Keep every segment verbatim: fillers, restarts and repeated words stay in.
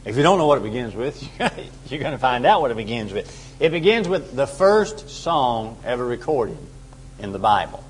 If you don't know what it begins with, you're going to find out what it begins with. It begins with the first song ever recorded in the Bible.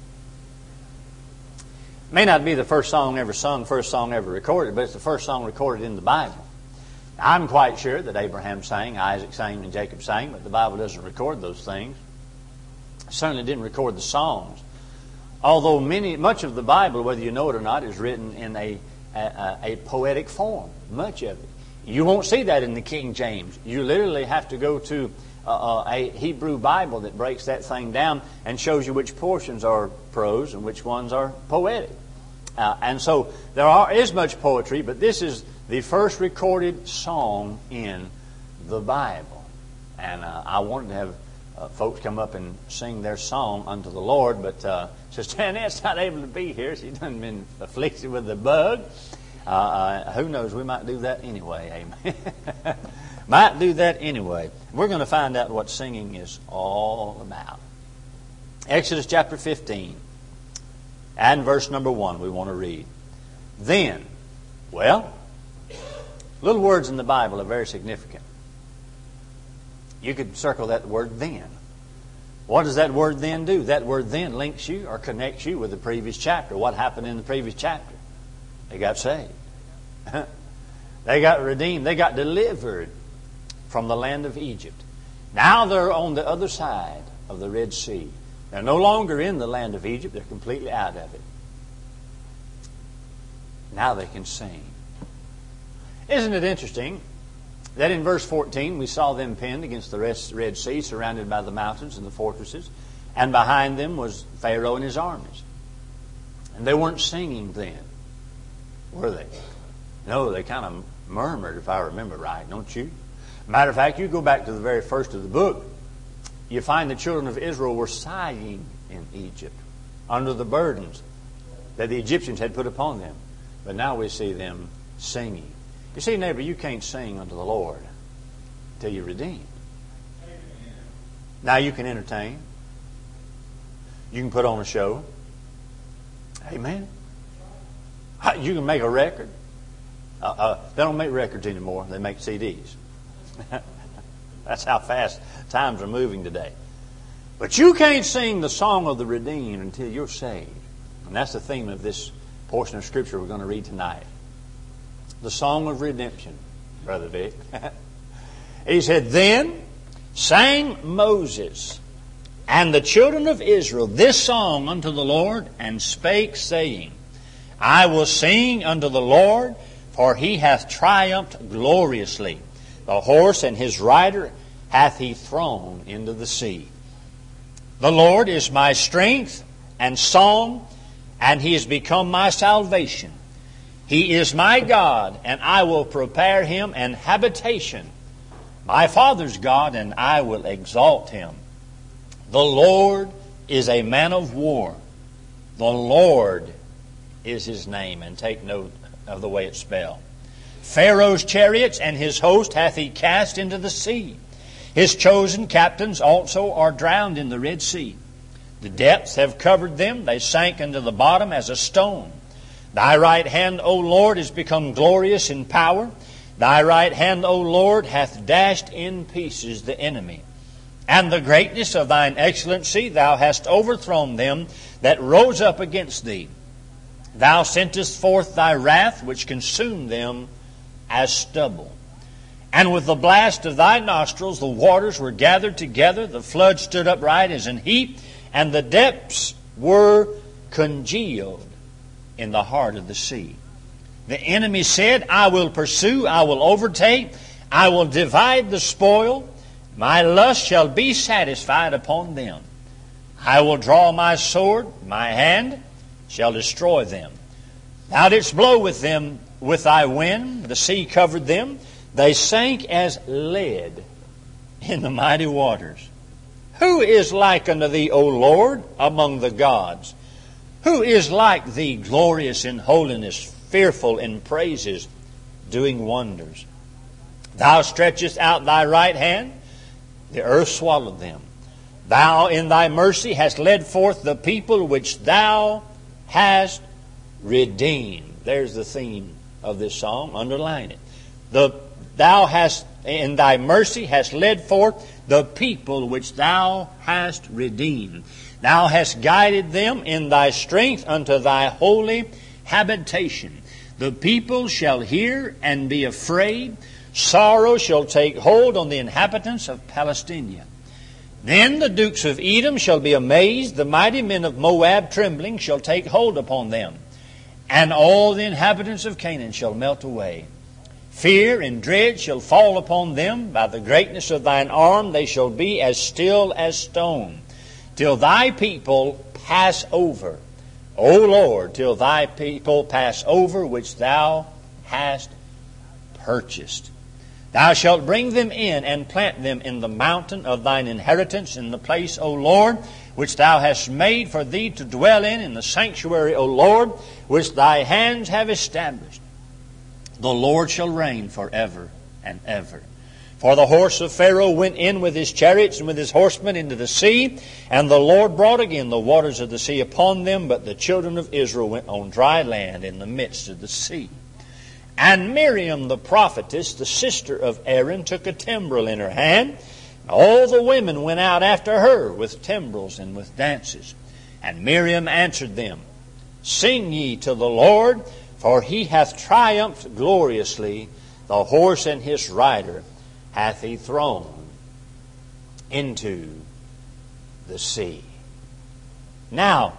It may not be the first song ever sung, first song ever recorded, but it's the first song recorded in the Bible. I'm quite sure that Abraham sang, Isaac sang, and Jacob sang, but the Bible doesn't record those things. It certainly didn't record the songs. Although many, much of the Bible, whether you know it or not, is written in a, a, a poetic form. Much of it. You won't see that in the King James. You literally have to go to uh, a Hebrew Bible that breaks that thing down and shows you which portions are prose and which ones are poetic. Uh, and so there are, is much poetry, but this is the first recorded song in the Bible. And uh, I wanted to have uh, folks come up and sing their song unto the Lord, but uh, Sister Annette's not able to be here. She's done been afflicted with the bug. Uh, uh, who knows? We might do that anyway. Amen. Might do that anyway. We're going to find out what singing is all about. Exodus chapter fifteen and verse number one we want to read. Then, well, little words in the Bible are very significant. You could circle that word then. What does that word then do? That word then links you or connects you with the previous chapter. What happened in the previous chapter? They got saved. They got redeemed. They got delivered from the land of Egypt. Now they're on the other side of the Red Sea. They're no longer in the land of Egypt. They're completely out of it. Now they can sing. Isn't it interesting that in verse fourteen we saw them pinned against the Red Sea, surrounded by the mountains and the fortresses, and behind them was Pharaoh and his armies. And they weren't singing then, were they? No, they kind of murmured, if I remember right, don't you? Matter of fact, you go back to the very first of the book, you find the children of Israel were sighing in Egypt under the burdens that the Egyptians had put upon them. But now we see them singing. You see, neighbor, you can't sing unto the Lord until you're redeemed. Now you can entertain. You can put on a show. Amen. You can make a record. Uh, uh, they don't make records anymore. They make C Ds. That's how fast times are moving today. But you can't sing the song of the redeemed until you're saved. And that's the theme of this portion of Scripture we're going to read tonight. The song of redemption, Brother Vic. He said, Then sang Moses and the children of Israel this song unto the Lord, and spake, saying, I will sing unto the Lord, for he hath triumphed gloriously. The horse and his rider hath he thrown into the sea. The Lord is my strength and song, and he is become my salvation. He is my God, and I will prepare him an habitation. My father's God, and I will exalt him. The Lord is a man of war. The Lord is his name. And take note of the way it's spelled. Pharaoh's chariots and his host hath he cast into the sea. His chosen captains also are drowned in the Red Sea. The depths have covered them. They sank into the bottom as a stone. Thy right hand, O Lord, is become glorious in power. Thy right hand, O Lord, hath dashed in pieces the enemy. And the greatness of thine excellency, thou hast overthrown them that rose up against thee. Thou sentest forth thy wrath, which consumed them as stubble. And with the blast of thy nostrils the waters were gathered together, the flood stood upright as an heap, and the depths were congealed in the heart of the sea. The enemy said, I will pursue, I will overtake, I will divide the spoil. My lust shall be satisfied upon them. I will draw my sword, my hand shall destroy them. Thou didst blow with them with thy wind, the sea covered them. They sank as lead in the mighty waters. Who is like unto thee, O Lord, among the gods? Who is like thee, glorious in holiness, fearful in praises, doing wonders? Thou stretchest out thy right hand, the earth swallowed them. Thou in thy mercy hast led forth the people which thou hast redeemed. There's the theme of this song. Underline it. The thou hast in thy mercy hast led forth the people which thou hast redeemed. Thou hast guided them in thy strength unto thy holy habitation. The people shall hear and be afraid. Sorrow shall take hold on the inhabitants of Palestine. Then the dukes of Edom shall be amazed. The mighty men of Moab trembling shall take hold upon them. And all the inhabitants of Canaan shall melt away. Fear and dread shall fall upon them. By the greatness of thine arm they shall be as still as stone, till thy people pass over. O Lord, till thy people pass over, which thou hast purchased. Thou shalt bring them in and plant them in the mountain of thine inheritance, in the place, O Lord, which thou hast made for thee to dwell in, in the sanctuary, O Lord, which thy hands have established. The Lord shall reign forever and ever. For the horse of Pharaoh went in with his chariots and with his horsemen into the sea, and the Lord brought again the waters of the sea upon them, but the children of Israel went on dry land in the midst of the sea. And Miriam the prophetess, the sister of Aaron, took a timbrel in her hand, and all the women went out after her with timbrels and with dances. And Miriam answered them, Sing ye to the Lord, for he hath triumphed gloriously. The horse and his rider hath he thrown into the sea. Now,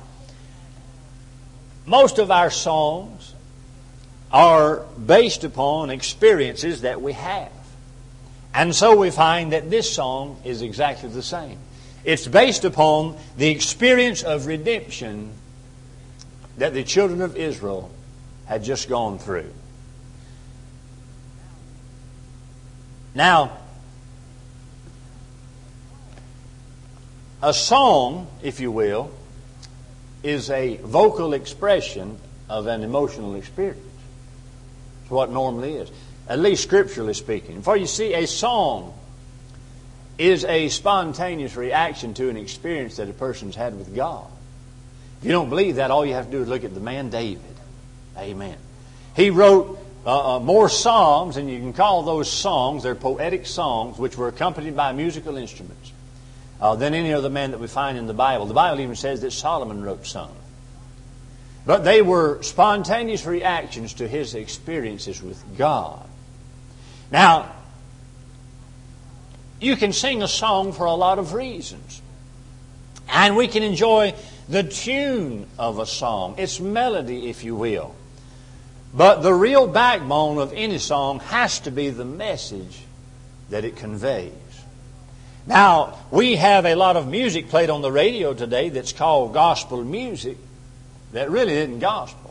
most of our songs are based upon experiences that we have. And so we find that this song is exactly the same. It's based upon the experience of redemption that the children of Israel had just gone through. Now, a song, if you will, is a vocal expression of an emotional experience. It's what it normally is, at least scripturally speaking. For you see, a song is a spontaneous reaction to an experience that a person's had with God. If you don't believe that, all you have to do is look at the man David. Amen. He wrote uh, uh, more psalms, and you can call those songs, they're poetic songs, which were accompanied by musical instruments, uh, than any other man that we find in the Bible. The Bible even says that Solomon wrote some. But they were spontaneous reactions to his experiences with God. Now, you can sing a song for a lot of reasons. And we can enjoy the tune of a song, its melody, if you will. But the real backbone of any song has to be the message that it conveys. Now, we have a lot of music played on the radio today that's called gospel music that really isn't gospel.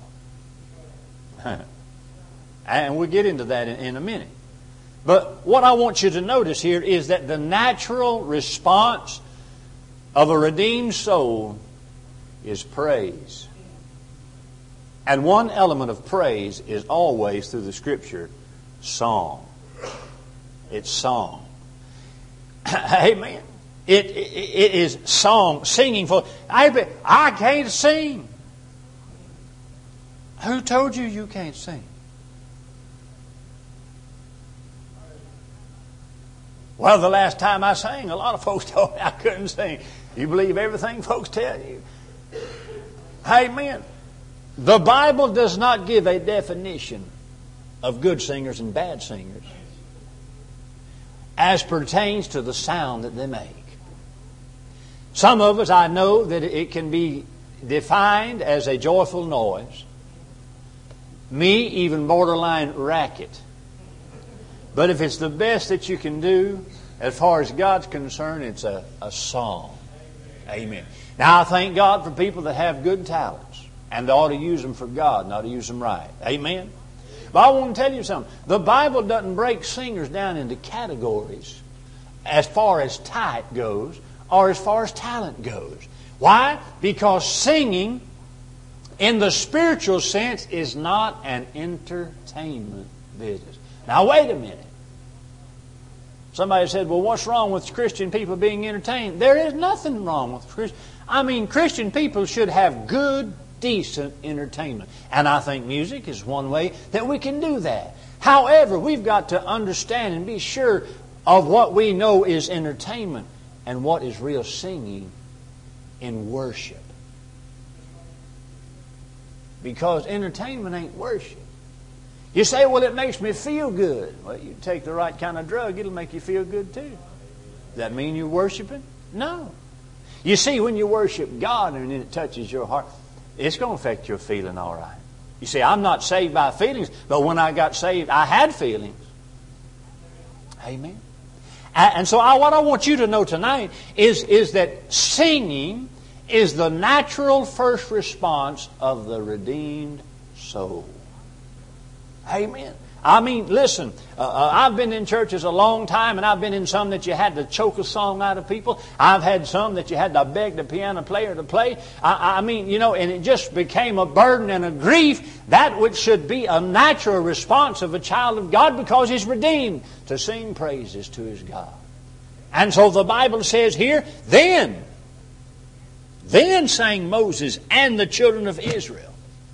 And we'll get into that in, in a minute. But what I want you to notice here is that the natural response of a redeemed soul is praise. And one element of praise is always through the Scripture, song. It's song. Amen. It, it, it is song, singing for... I, I can't sing. Who told you you can't sing? Well, the last time I sang, a lot of folks told me I couldn't sing. You believe everything folks tell you? Amen. The Bible does not give a definition of good singers and bad singers as pertains to the sound that they make. Some of us, I know that it can be defined as a joyful noise. Me, even borderline racket. But if it's the best that you can do, as far as God's concerned, it's a, a song. Amen. Now, I thank God for people that have good talents. And they ought to use them for God, not to use them right. Amen? But I want to tell you something. The Bible doesn't break singers down into categories as far as type goes or as far as talent goes. Why? Because singing, in the spiritual sense, is not an entertainment business. Now, wait a minute. Somebody said, well, what's wrong with Christian people being entertained? There is nothing wrong with Christian. I mean, Christian people should have good, decent entertainment. And I think music is one way that we can do that. However, we've got to understand and be sure of what we know is entertainment and what is real singing in worship. Because entertainment ain't worship. You say, well, it makes me feel good. Well, you take the right kind of drug, it'll make you feel good too. Does that mean you're worshiping? No. You see, when you worship God and it touches your heart, it's going to affect your feeling all right. You see, I'm not saved by feelings, but when I got saved, I had feelings. Amen. And so I, what I want you to know tonight is, is that singing is the natural first response of the redeemed soul. Amen. I mean, listen, uh, uh, I've been in churches a long time, and I've been in some that you had to choke a song out of people. I've had some that you had to beg the piano player to play. I, I mean, you know, and it just became a burden and a grief, that which should be a natural response of a child of God because he's redeemed, to sing praises to his God. And so the Bible says here, then, then sang Moses and the children of Israel.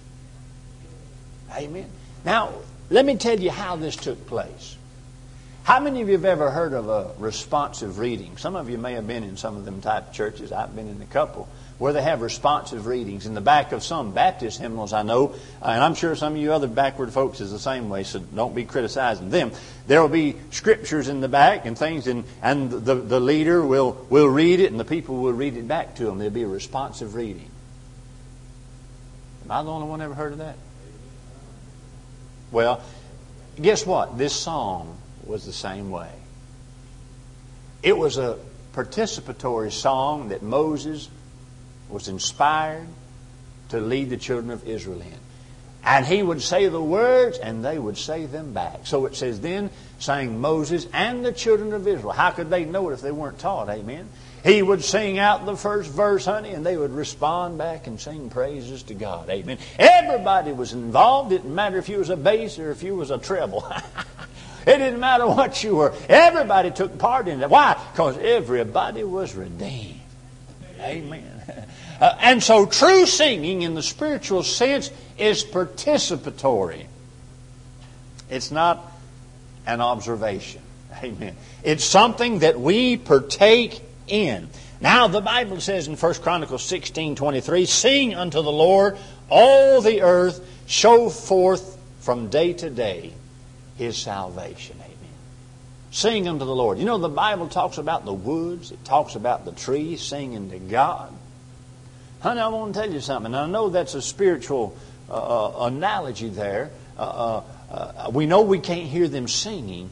Amen. Now, let me tell you how this took place. How many of you have ever heard of a responsive reading? Some of you may have been in some of them type of churches. I've been in a couple where they have responsive readings. In the back of some Baptist hymnals I know, and I'm sure some of you other backward folks is the same way, so don't be criticizing them. There will be scriptures in the back and things, and, and the, the leader will, will read it and the people will read it back to them. There'll be a responsive reading. Am I the only one ever heard of that? Well, guess what? This song was the same way. It was a participatory song that Moses was inspired to lead the children of Israel in. And he would say the words and they would say them back. So it says, then sang Moses and the children of Israel. How could they know it if they weren't taught? Amen. He would sing out the first verse, honey, and they would respond back and sing praises to God. Amen. Everybody was involved. It didn't matter if you was a bass or if you was a treble. It didn't matter what you were. Everybody took part in it. Why? Because everybody was redeemed. Amen. Uh, and so true singing in the spiritual sense is participatory. It's not an observation. Amen. It's something that we partake in. Now the Bible says in First Chronicles sixteen twenty-three, sing unto the Lord all the earth, show forth from day to day His salvation. Amen. Sing unto the Lord. You know, the Bible talks about the woods. It talks about the trees singing to God. Honey, I want to tell you something. I know that's a spiritual uh, analogy there. Uh, uh, uh, we know we can't hear them singing.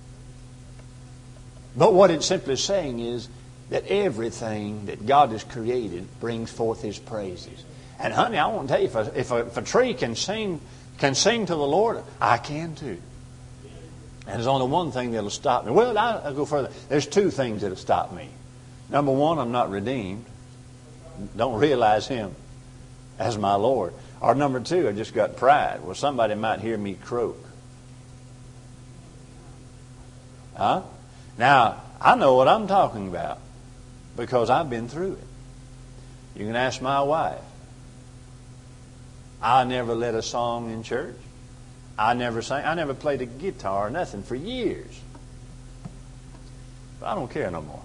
But what it's simply saying is that everything that God has created brings forth His praises. And honey, I want to tell you, if a, if a, if a tree can sing, can sing to the Lord, I can too. And there's only one thing that'll stop me. Well, I, I'll go further. There's two things that'll stop me. Number one, I'm not redeemed. Don't realize Him as my Lord. Or number two, I just got pride. Well, somebody might hear me croak. Huh? Now, I know what I'm talking about because I've been through it. You can ask my wife. I never led a song in church. I never sang. I never played a guitar or nothing for years. But I don't care no more.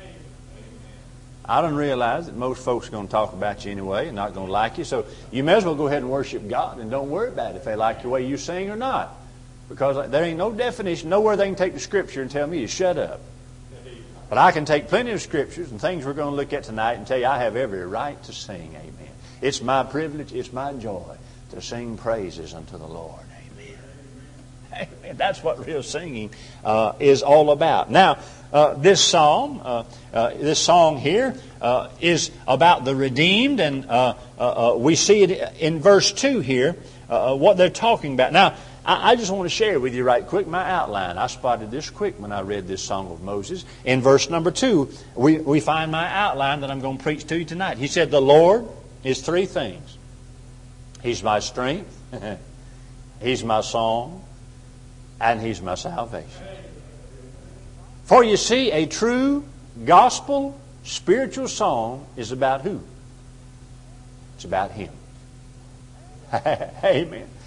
I don't realize that most folks are going to talk about you anyway and not going to like you. So you may as well go ahead and worship God and don't worry about it if they like the way you sing or not. Because there ain't no definition, nowhere they can take the Scripture and tell me to shut up. But I can take plenty of Scriptures and things we're going to look at tonight and tell you I have every right to sing. Amen. It's my privilege, it's my joy to sing praises unto the Lord. Amen. Amen. That's what real singing uh, is all about. Now, uh, this psalm, uh, uh, this song here uh, is about the redeemed, and uh, uh, uh, we see it in verse two here, uh, what they're talking about. Now, I just want to share with you right quick my outline. I spotted this quick when I read this Song of Moses. In verse number two, we, we find my outline that I'm going to preach to you tonight. He said, the Lord is three things. He's my strength, He's my song, and He's my salvation. For you see, a true gospel spiritual song is about who? It's about Him. Amen.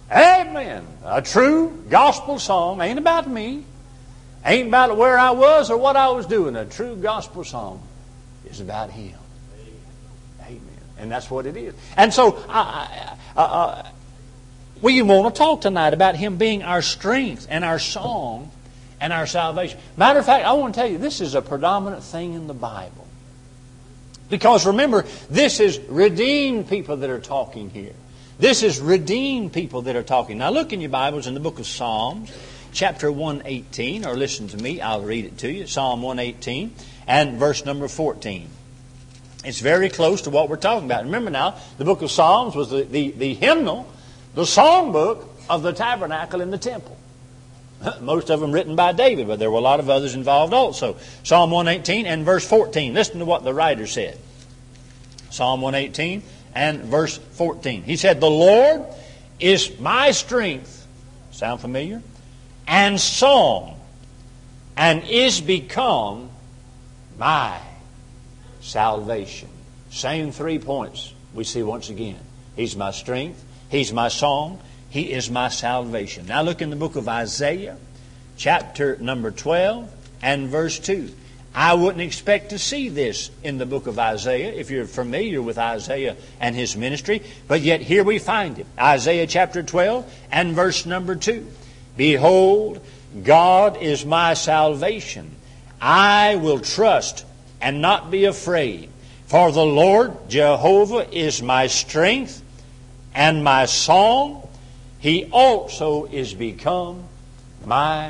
Amen. A true gospel song ain't about me. Ain't about where I was or what I was doing. A true gospel song is about Him. Amen. And that's what it is. And so, I, I, uh, we want to talk tonight about Him being our strength and our song and our salvation. Matter of fact, I want to tell you, this is a predominant thing in the Bible. Because remember, this is redeemed people that are talking here. This is redeemed people that are talking. Now look in your Bibles in the book of Psalms, chapter one eighteen, or listen to me, I'll read it to you. Psalm one eighteen and verse number fourteen. It's very close to what we're talking about. Remember now, the book of Psalms was the, the, the hymnal, the songbook of the tabernacle in the temple. Most of them written by David, but there were a lot of others involved also. Psalm one eighteen and verse fourteen. Listen to what the writer said. Psalm one eighteen and verse fourteen. He said, "The Lord is my strength," sound familiar? "And song, and is become my salvation." Same three points we see once again. He's my strength, He's my song, He is my salvation. Now look in the book of Isaiah, chapter number twelve and verse two. I wouldn't expect to see this in the book of Isaiah if you're familiar with Isaiah and his ministry, but yet here we find it. Isaiah chapter twelve and verse number two. "Behold, God is my salvation. I will trust and not be afraid. For the Lord Jehovah is my strength and my song. He also is become my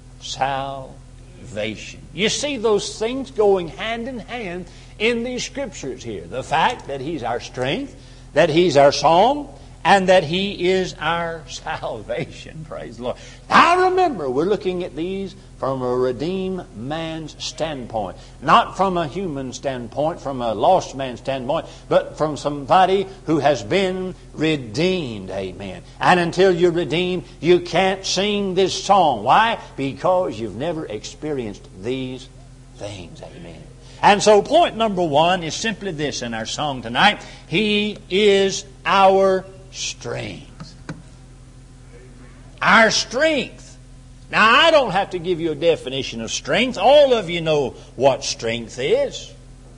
salvation." You see those things going hand in hand in these scriptures here. The fact that He's our strength, that He's our song, and that He is our salvation. Praise the Lord. Now remember, we're looking at these from a redeemed man's standpoint. Not from a human standpoint, from a lost man's standpoint, but from somebody who has been redeemed. Amen. And until you're redeemed, you can't sing this song. Why? Because you've never experienced these things. Amen. And so point number one is simply this in our song tonight. He is our strength. Our strength. Now, I don't have to give you a definition of strength. All of you know what strength is.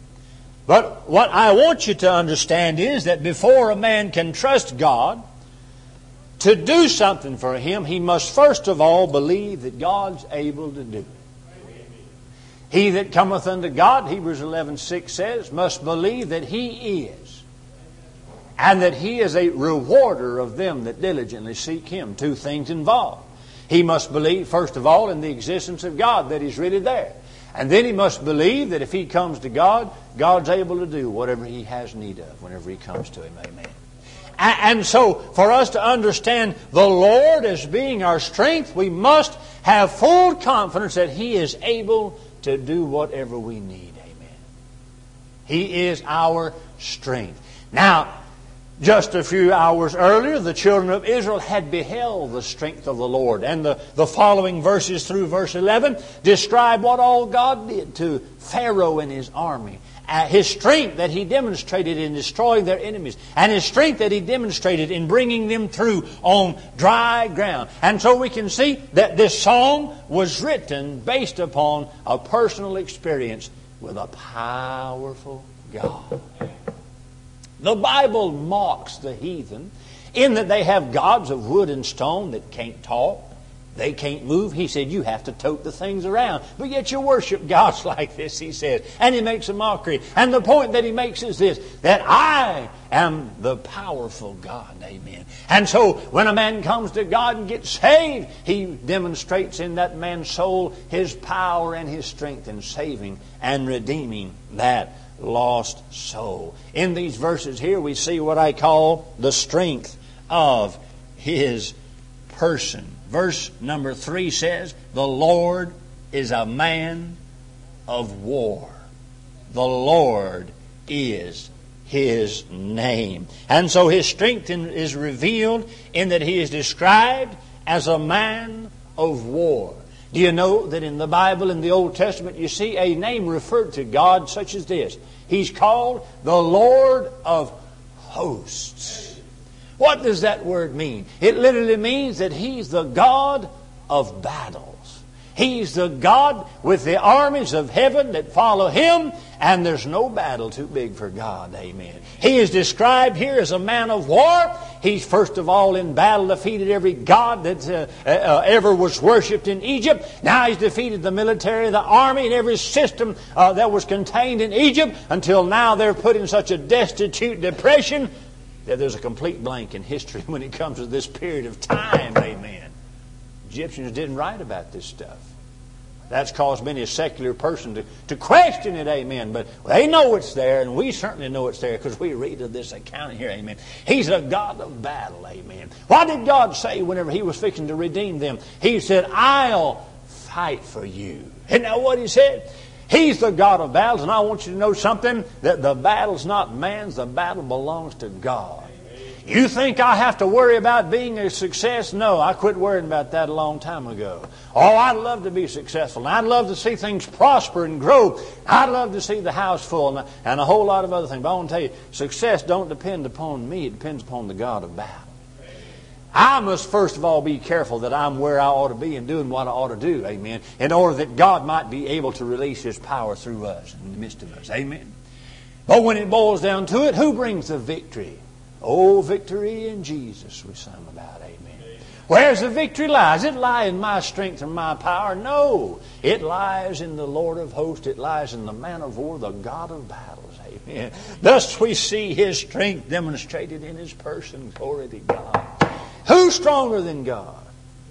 But what I want you to understand is that before a man can trust God to do something for him, he must first of all believe that God's able to do it. He that cometh unto God, Hebrews eleven six says, must believe that He is, and that He is a rewarder of them that diligently seek Him. Two things involved. He must believe, first of all, in the existence of God, that He's really there. And then he must believe that if he comes to God, God's able to do whatever he has need of whenever he comes to Him. Amen. And so, for us to understand the Lord as being our strength, we must have full confidence that He is able to do whatever we need. Amen. He is our strength. Now, just a few hours earlier, the children of Israel had beheld the strength of the Lord. And the, the following verses through verse eleven describe what all God did to Pharaoh and his army. Uh, his strength that He demonstrated in destroying their enemies, and His strength that He demonstrated in bringing them through on dry ground. And so we can see that this song was written based upon a personal experience with a powerful God. The Bible mocks the heathen in that they have gods of wood and stone that can't talk. They can't move. He said, you have to tote the things around. But yet you worship gods like this, he said. And he makes a mockery. And the point that he makes is this, that I am the powerful God. Amen. And so when a man comes to God and gets saved, he demonstrates in that man's soul His power and His strength in saving and redeeming that lost soul. In these verses here we see what I call the strength of His person. Verse number three says, the Lord is a man of war. The Lord is His name. And so His strength is revealed in that He is described as a man of war. Do you know that in the Bible, in the Old Testament, you see a name referred to God such as this? He's called the Lord of hosts. What does that word mean? It literally means that He's the God of battles. He's the God with the armies of heaven that follow Him, and there's no battle too big for God. Amen. He is described here as a man of war. He's first of all in battle defeated every god that uh, uh, ever was worshipped in Egypt. Now He's defeated the military, the army, and every system uh, that was contained in Egypt, until now they're put in such a destitute depression that there's a complete blank in history when it comes to this period of time. Amen. Egyptians didn't write about this stuff. That's caused many a secular person to, to question it, amen. But they know it's there, and we certainly know it's there because we read of this account here, amen. He's a God of battle, amen. What did God say whenever He was fixing to redeem them? He said, I'll fight for you. Isn't that what He said? He's the God of battles, and I want you to know something, that the battle's not man's, the battle belongs to God. You think I have to worry about being a success? No, I quit worrying about that a long time ago. Oh, I'd love to be successful. I'd love to see things prosper and grow. I'd love to see the house full and, and a whole lot of other things. But I want to tell you, success don't depend upon me. It depends upon the God of battle. I must first of all be careful that I'm where I ought to be and doing what I ought to do, amen, in order that God might be able to release His power through us in the midst of us, amen. But when it boils down to it, who brings the victory? Oh, victory in Jesus, we sung about, amen. Where's the victory lies? It lies in my strength and my power? No. It lies in the Lord of hosts. It lies in the man of war, the God of battles, amen. Thus we see His strength demonstrated in His person. Glory to God. Who's stronger than God?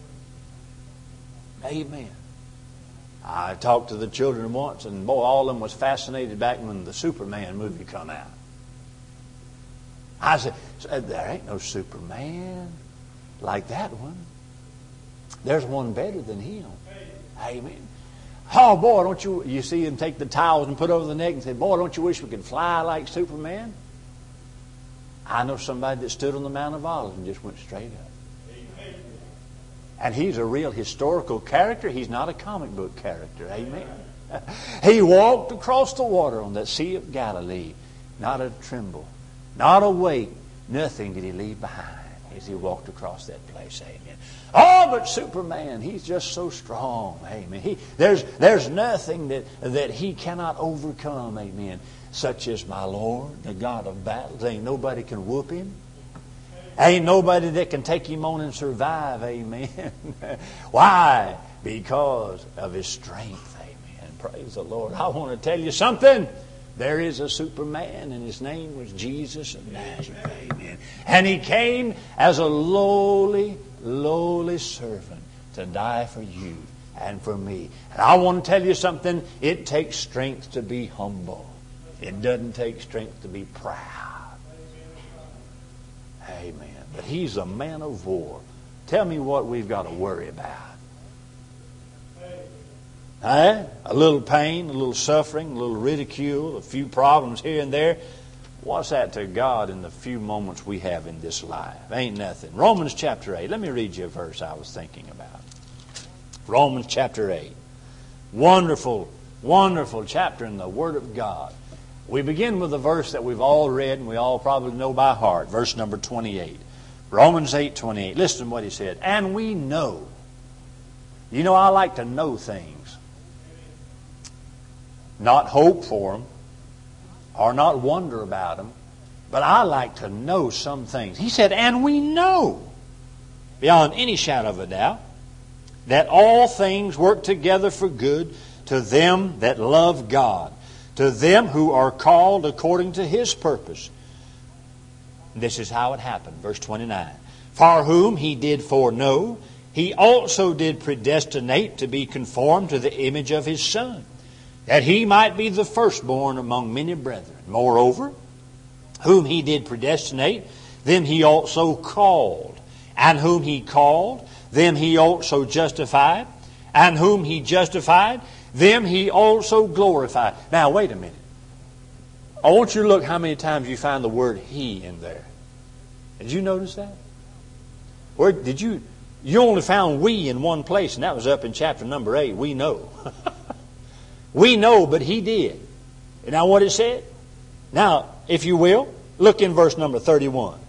Amen. I talked to the children once, and boy, all of them was fascinated back when the Superman movie come out. I said, there ain't no Superman like that one. There's one better than him. Amen. Oh, boy, don't you... You see him take the towels and put over the neck and say, boy, don't you wish we could fly like Superman? I know somebody that stood on the Mount of Olives and just went straight up. And he's a real historical character. He's not a comic book character. Amen. He walked across the water on that Sea of Galilee. Not a tremble. Not a weight, nothing did He leave behind as He walked across that place. Amen. Oh, but Superman, he's just so strong. Amen. He, there's, there's nothing that, that He cannot overcome. Amen. Such as my Lord, the God of battles. Ain't nobody can whoop Him. Ain't nobody that can take Him on and survive. Amen. Why? Because of His strength. Amen. Praise the Lord. I want to tell you something. There is a Superman, and His name was Jesus of Nazareth. Amen. And He came as a lowly, lowly servant to die for you and for me. And I want to tell you something. It takes strength to be humble. It doesn't take strength to be proud. Amen. But He's a man of war. Tell me what we've got to worry about. Eh? A little pain, a little suffering, a little ridicule, a few problems here and there. What's that to God in the few moments we have in this life? Ain't nothing. Romans chapter eight. Let me read you a verse I was thinking about. Romans chapter eight. Wonderful, wonderful chapter in the Word of God. We begin with a verse that we've all read and we all probably know by heart. Verse number twenty-eight. Romans eight twenty-eight. Listen to what he said. And we know. You know, I like to know things. Not hope for them, or not wonder about them, but I like to know some things. He said, and we know, beyond any shadow of a doubt, that all things work together for good to them that love God, to them who are called according to His purpose. This is how it happened. Verse twenty-nine. For whom He did foreknow, He also did predestinate to be conformed to the image of His Son, that He might be the firstborn among many brethren. Moreover, whom He did predestinate, them He also called. And whom He called, them He also justified. And whom He justified, them He also glorified. Now, wait a minute. I want you to look how many times you find the word He in there. Did you notice that? Where did you... You only found we in one place, and that was up in chapter number eight. We know. We know, but He did. And now what it said? Now, if you will, look in verse number thirty-one.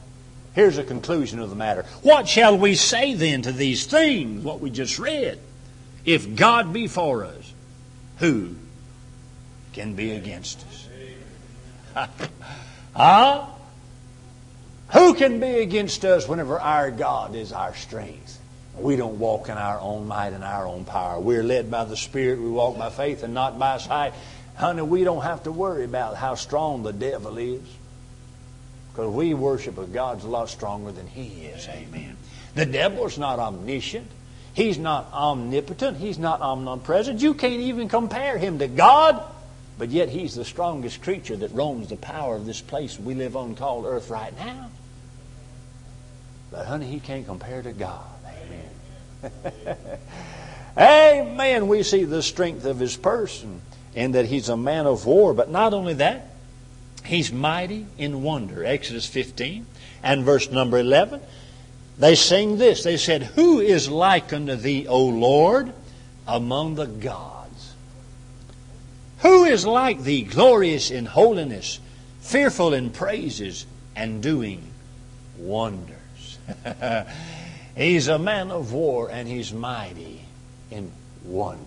Here's the conclusion of the matter. What shall we say then to these things, what we just read? If God be for us, who can be against us? Huh? Who can be against us whenever our God is our strength? We don't walk in our own might and our own power. We're led by the Spirit. We walk by faith and not by sight. Honey, we don't have to worry about how strong the devil is. Because we worship a God a lot stronger than he is. Amen. The devil's not omniscient. He's not omnipotent. He's not omnipresent. You can't even compare him to God. But yet he's the strongest creature that roams the power of this place we live on called earth right now. But honey, he can't compare to God. Amen. Amen. We see the strength of his person and that he's a man of war. But not only that, he's mighty in wonder. Exodus fifteen and verse number eleven. They sing this. They said, who is like unto thee, O Lord, among the gods? Who is like thee, glorious in holiness, fearful in praises, and doing wonders? He's a man of war, and he's mighty in wonders.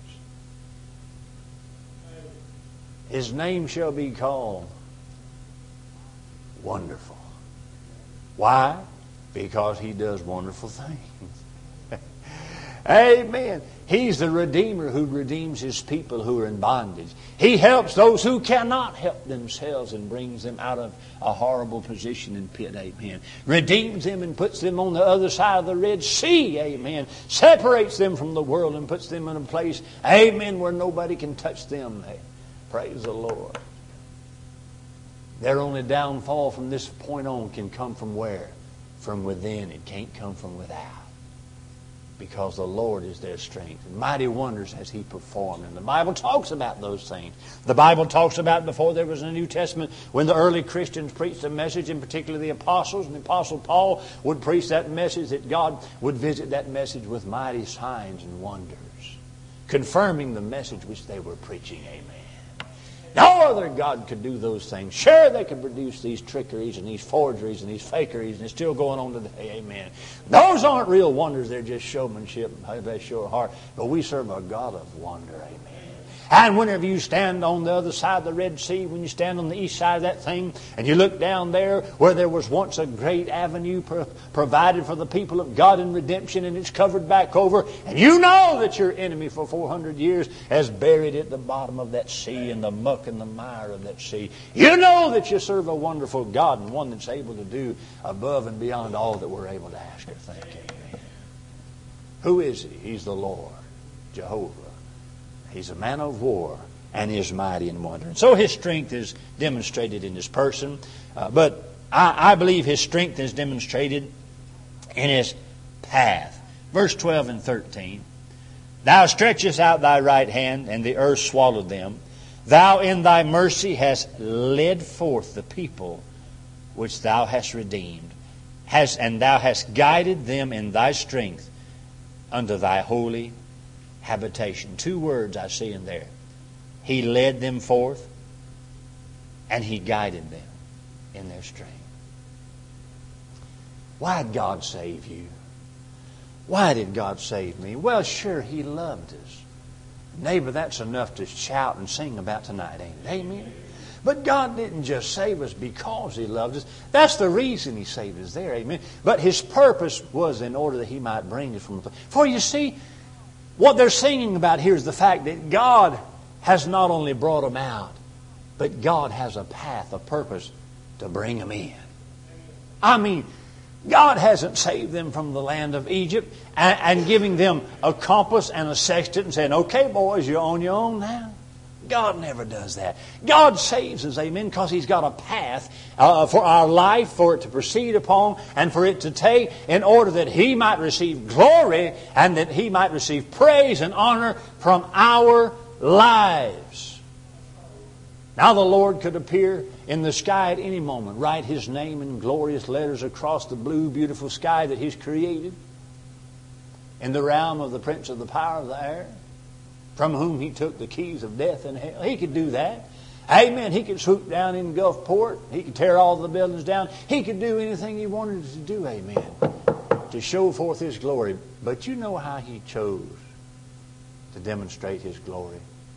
His name shall be called Wonderful. Why? Because he does wonderful things. Amen. He's the Redeemer who redeems his people who are in bondage. He helps those who cannot help themselves and brings them out of a horrible position and pit. Amen. Redeems them and puts them on the other side of the Red Sea. Amen. Separates them from the world and puts them in a place, amen, where nobody can touch them. Praise the Lord. Their only downfall from this point on can come from where? From within. It can't come from without. Because the Lord is their strength. And mighty wonders has he performed. And the Bible talks about those things. The Bible talks about before there was a New Testament, when the early Christians preached a message, in particular the apostles, and the apostle Paul would preach that message, that God would visit that message with mighty signs and wonders, confirming the message which they were preaching. Amen. No other God could do those things. Sure, they could produce these trickeries and these forgeries and these fakeries, and it's still going on today. Amen. Those aren't real wonders. They're just showmanship. They show a heart. But we serve a God of wonder. Amen. And whenever you stand on the other side of the Red Sea, when you stand on the east side of that thing, and you look down there where there was once a great avenue pro- provided for the people of God in redemption, and it's covered back over, and you know that your enemy for four hundred years has buried at the bottom of that sea in the muck and the mire of that sea. You know that you serve a wonderful God, and one that's able to do above and beyond all that we're able to ask or think. Amen. Who is he? He's the Lord, Jehovah. He's a man of war, and he is mighty in wonder. And so his strength is demonstrated in his person. Uh, but I, I believe his strength is demonstrated in his path. Verse twelve and thirteen. Thou stretchest out thy right hand, and the earth swallowed them. Thou in thy mercy hast led forth the people which thou hast redeemed. Has, and thou hast guided them in thy strength unto thy holy habitation. Two words I see in there. He led them forth, and he guided them in their strength. Why did God save you? Why did God save me? Well, sure, he loved us. Neighbor, that's enough to shout and sing about tonight, ain't it? Amen. But God didn't just save us because he loved us. That's the reason he saved us there. Amen. But his purpose was in order that he might bring us from the... For you see, what they're singing about here is the fact that God has not only brought them out, but God has a path, a purpose to bring them in. I mean, God hasn't saved them from the land of Egypt and, and giving them a compass and a sextant and saying, okay, boys, you're on your own now. God never does that. God saves us, amen, because he's got a path uh, for our life, for it to proceed upon and for it to take, in order that he might receive glory and that he might receive praise and honor from our lives. Now the Lord could appear in the sky at any moment, write his name in glorious letters across the blue, beautiful sky that he's created, in the realm of the prince of the power of the air, from whom he took the keys of death and hell. He could do that. Amen. He could swoop down in Gulfport. He could tear all the buildings down. He could do anything he wanted to do, amen, to show forth His glory. But you know how He chose to demonstrate His glory?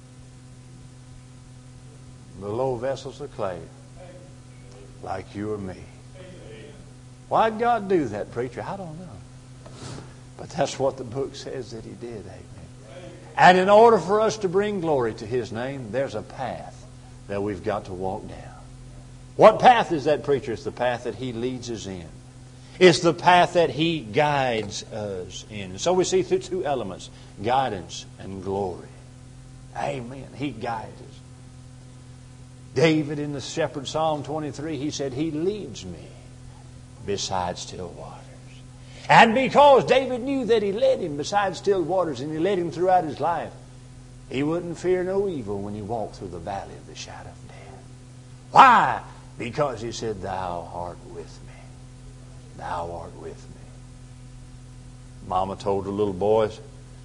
The low vessels of clay, like you or me. Why'd God do that, preacher? I don't know. But that's what the book says that He did, amen. And in order for us to bring glory to His name, there's a path that we've got to walk down. What path is that, preacher? It's the path that He leads us in. It's the path that He guides us in. So we see through two elements, guidance and glory. Amen. He guides us. David in the Shepherd Psalm twenty-three, he said, He leads me beside still waters. And because David knew that He led him beside still waters and He led him throughout his life, he wouldn't fear no evil when he walked through the valley of the shadow of death. Why? Because he said, Thou art with me. Thou art with me. Mama told her little boys,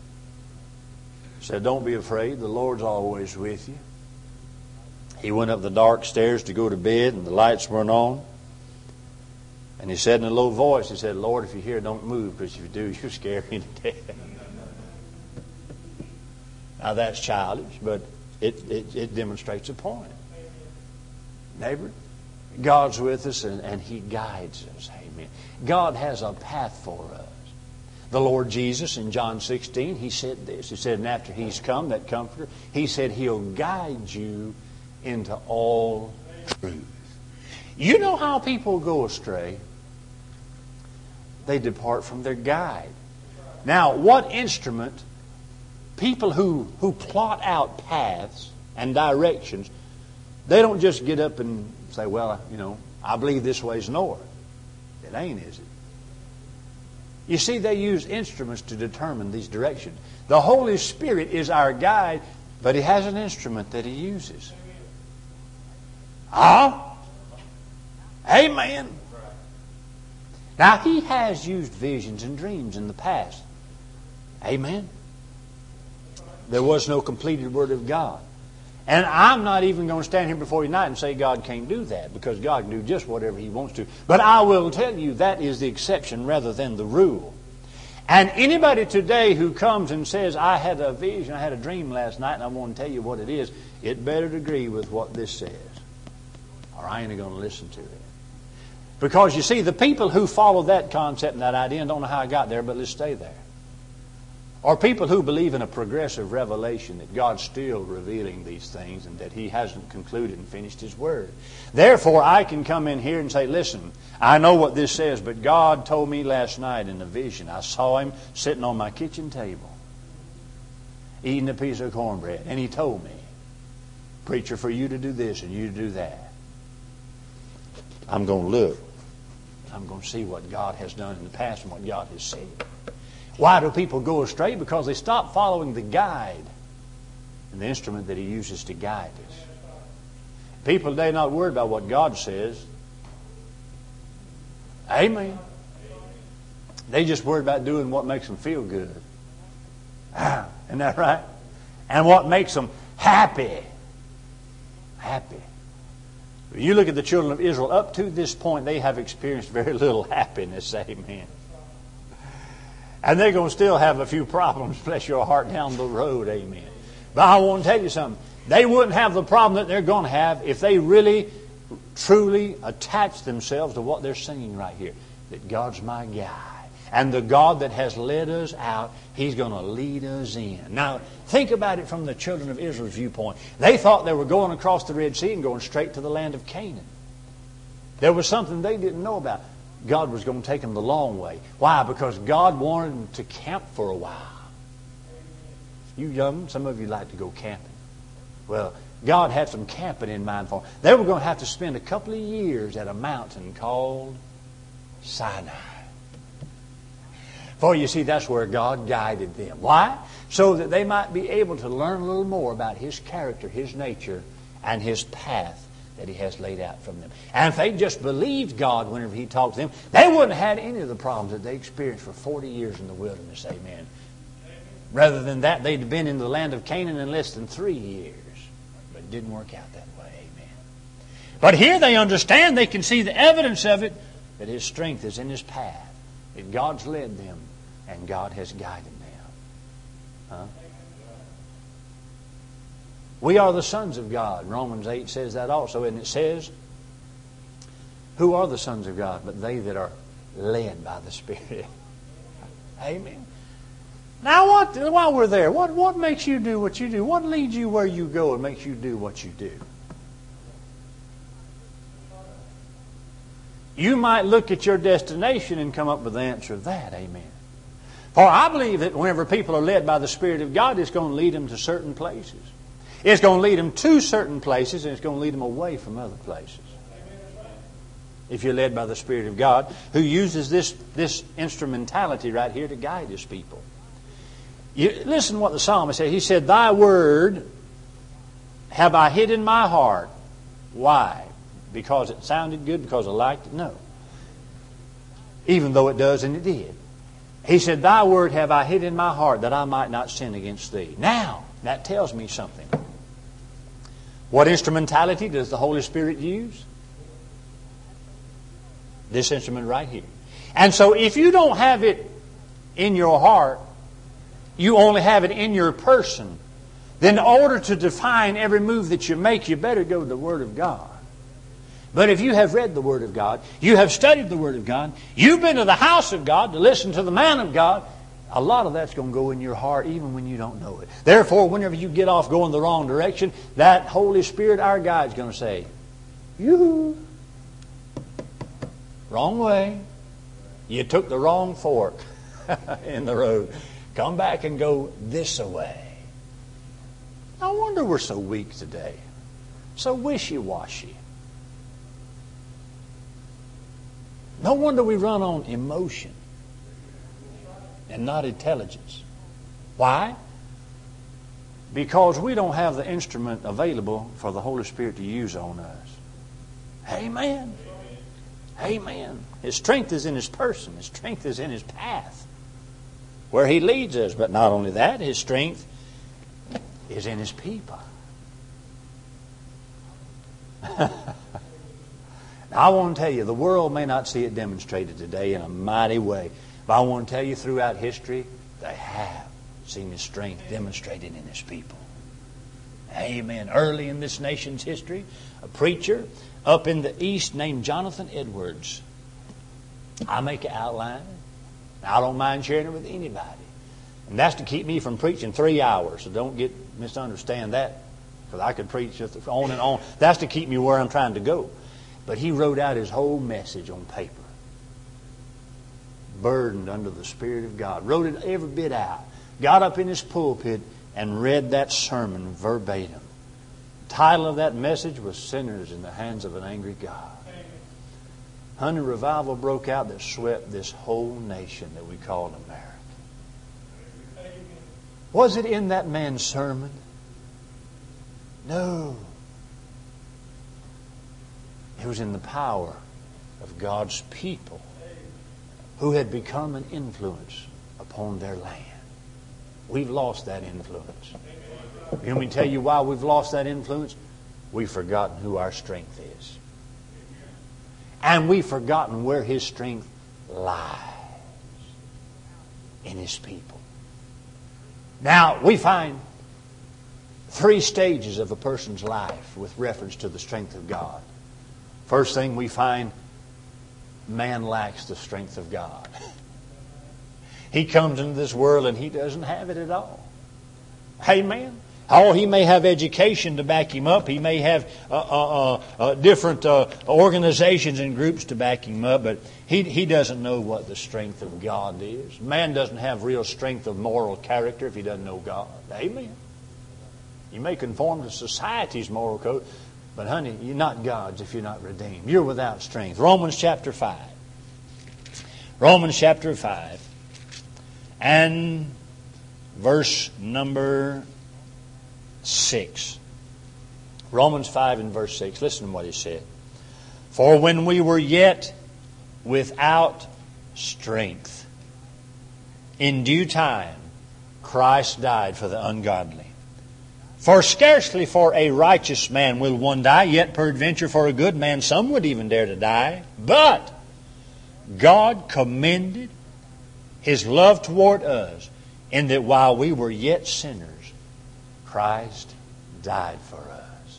said, Don't be afraid. The Lord's always with you. He went up the dark stairs to go to bed and the lights weren't on. And he said in a low voice, he said, Lord, if you're here, don't move, because if you do, you'll scare me to death. Now that's childish, but it, it, it demonstrates a point. Neighbor, God's with us and, and He guides us. Amen. God has a path for us. The Lord Jesus in John sixteen, He said this. He said, and after He's come, that Comforter, He said He'll guide you into all truth. You know how people go astray? They depart from their guide. Now, what instrument... People who, who plot out paths and directions, they don't just get up and say, well, you know, I believe this way's north. It ain't, is it? You see, they use instruments to determine these directions. The Holy Spirit is our guide, but He has an instrument that He uses. Ah? Amen. Now, He has used visions and dreams in the past. Amen. There was no completed Word of God. And I'm not even going to stand here before you tonight and say God can't do that, because God can do just whatever He wants to. But I will tell you that is the exception rather than the rule. And anybody today who comes and says, I had a vision, I had a dream last night, and I want to tell you what it is, it better agree with what this says, or I ain't going to listen to it. Because you see, the people who follow that concept and that idea, and don't know how I got there, but let's stay there, or people who believe in a progressive revelation that God's still revealing these things and that He hasn't concluded and finished His Word. Therefore, I can come in here and say, listen, I know what this says, but God told me last night in a vision. I saw Him sitting on my kitchen table, eating a piece of cornbread. And He told me, preacher, for you to do this and you to do that. I'm going to look. I'm going to see what God has done in the past and what God has said. Why do people go astray? Because they stop following the guide and the instrument that He uses to guide us. People today are not worried about what God says. Amen. They just worried about doing what makes them feel good. Ah, isn't that right? And what makes them happy. Happy. You look at the children of Israel, up to this point, they have experienced very little happiness. Amen. And they're going to still have a few problems, bless your heart, down the road. Amen. But I want to tell you something. They wouldn't have the problem that they're going to have if they really, truly attach themselves to what they're singing right here. That God's my guide. And the God that has led us out, He's going to lead us in. Now, think about it from the children of Israel's viewpoint. They thought they were going across the Red Sea and going straight to the land of Canaan. There was something they didn't know about. God was going to take them the long way. Why? Because God wanted them to camp for a while. You young, some of you like to go camping. Well, God had some camping in mind for them. They were going to have to spend a couple of years at a mountain called Sinai. For you see, that's where God guided them. Why? So that they might be able to learn a little more about His character, His nature, and His path that He has laid out from them. And if they just believed God whenever He talked to them, they wouldn't have had any of the problems that they experienced for forty years in the wilderness. Amen. Rather than that, they'd been in the land of Canaan in less than three years. But it didn't work out that way. But here they understand, they can see the evidence of it, that His strength is in His path, that God's led them and God has guided them. Huh? We are the sons of God. Romans eight says that also, and it says, who are the sons of God but they that are led by the Spirit? Amen. Now, what? While we're there, what, what makes you do what you do? What leads you where you go and makes you do what you do? You might look at your destination and come up with the answer of that. Amen. For I believe that whenever people are led by the Spirit of God, it's going to lead them to certain places. It's going to lead them to certain places, and it's going to lead them away from other places. If you're led by the Spirit of God, who uses this, this instrumentality right here to guide His people. You, listen what the psalmist said. He said, Thy word have I hid in my heart. Why? Because it sounded good? Because I liked it? No. Even though it does, and it did. He said, Thy word have I hid in my heart, that I might not sin against Thee. Now, that tells me something. What instrumentality does the Holy Spirit use? This instrument right here. And so if you don't have it in your heart, you only have it in your person, then in order to define every move that you make, you better go to the Word of God. But if you have read the Word of God, you have studied the Word of God, you've been to the house of God to listen to the man of God, a lot of that's going to go in your heart even when you don't know it. Therefore, whenever you get off going the wrong direction, that Holy Spirit, our guide, is going to say, yoo-hoo, wrong way. You took the wrong fork in the road. Come back and go this way. No wonder we're so weak today. So wishy-washy. No wonder we run on emotion and not intelligence. Why? Because we don't have the instrument available for the Holy Spirit to use on us. Amen. Amen. His strength is in His person. His strength is in His path, where He leads us. But not only that, His strength is in His people. Now, I want to tell you, the world may not see it demonstrated today in a mighty way. But I want to tell you, throughout history, they have seen His strength demonstrated in His people. Amen. Early in this nation's history, a preacher up in the east named Jonathan Edwards. I make an outline. I don't mind sharing it with anybody. And that's to keep me from preaching three hours. So don't get misunderstand that. Because I could preach just on and on. That's to keep me where I'm trying to go. But he wrote out his whole message on paper. Burdened under the Spirit of God. Wrote it every bit out. Got up in his pulpit and read that sermon verbatim. The title of that message was Sinners in the Hands of an Angry God. Honey, revival broke out that swept this whole nation that we called America. Was it in that man's sermon? No. It was in the power of God's people who had become an influence upon their land. We've lost that influence. You want me to tell you why we've lost that influence? We've forgotten who our strength is. And we've forgotten where His strength lies. In His people. Now, we find three stages of a person's life with reference to the strength of God. First thing we find, man lacks the strength of God. He comes into this world and he doesn't have it at all. Amen. Oh, he may have education to back him up. He may have uh, uh, uh, different uh, organizations and groups to back him up, but he, he doesn't know what the strength of God is. Man doesn't have real strength of moral character if he doesn't know God. Amen. You may conform to society's moral code, but honey, you're not God's if you're not redeemed. You're without strength. Romans chapter five. Romans chapter five. And verse number six. Romans five and verse six. Listen to what he said. For when we were yet without strength, in due time Christ died for the ungodly. For scarcely for a righteous man will one die, yet peradventure for a good man some would even dare to die. But God commended His love toward us in that while we were yet sinners, Christ died for us.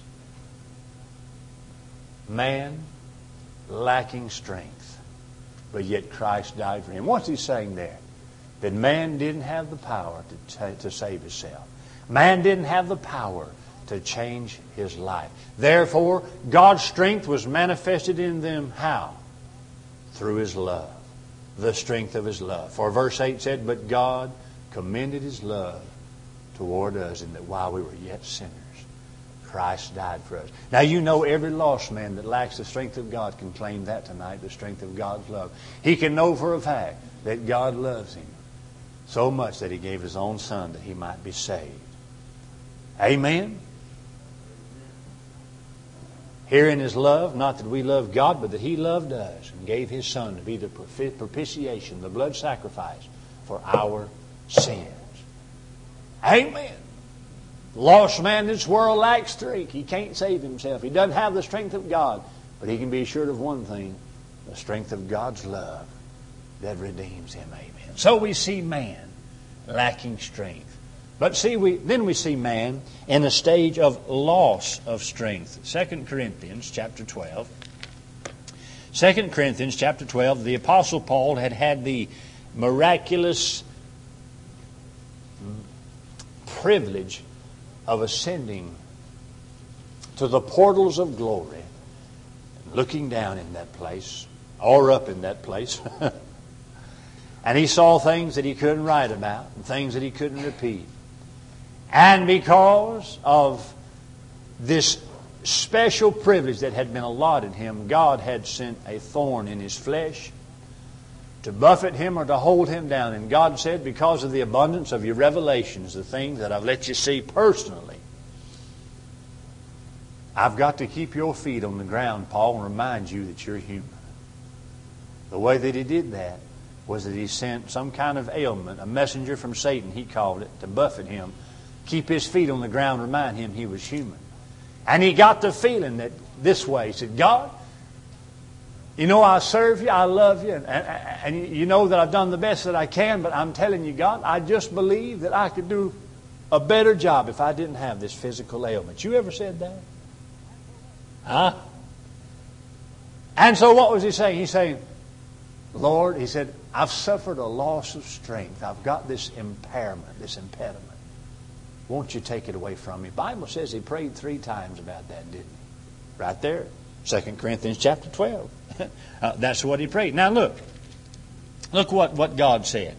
Man lacking strength, but yet Christ died for him. What's he saying there? That man didn't have the power to, t- to save himself. Man didn't have the power to change his life. Therefore, God's strength was manifested in them how? Through His love. The strength of His love. For verse eight said, but God commended His love toward us in that while we were yet sinners, Christ died for us. Now you know every lost man that lacks the strength of God can claim that tonight, the strength of God's love. He can know for a fact that God loves him so much that He gave His own Son that he might be saved. Amen? Herein is love, not that we love God, but that He loved us and gave His Son to be the propitiation, the blood sacrifice for our sins. Amen. The lost man in this world lacks strength. He can't save himself. He doesn't have the strength of God. But he can be assured of one thing, the strength of God's love that redeems him. Amen. So we see man lacking strength. But see, we then we see man in a stage of loss of strength. Second Corinthians chapter twelve. Second Corinthians chapter twelve, the Apostle Paul had had the miraculous privilege of ascending to the portals of glory, looking down in that place, or up in that place. And he saw things that he couldn't write about, and things that he couldn't repeat. And because of this special privilege that had been allotted him, God had sent a thorn in his flesh to buffet him or to hold him down. And God said, because of the abundance of your revelations, the things that I've let you see personally, I've got to keep your feet on the ground, Paul, and remind you that you're human. The way that He did that was that He sent some kind of ailment, a messenger from Satan, he called it, to buffet him, keep his feet on the ground, remind him he was human. And he got the feeling that this way, he said, God, you know I serve you, I love you, and, and, and you know that I've done the best that I can, but I'm telling you, God, I just believe that I could do a better job if I didn't have this physical ailment. You ever said that? Huh? And so what was he saying? He's saying, Lord, he said, I've suffered a loss of strength. I've got this impairment, this impediment. Won't you take it away from me? The Bible says he prayed three times about that, didn't he? Right there. Second Corinthians chapter twelve. uh, that's what he prayed. Now look. Look what, what God said.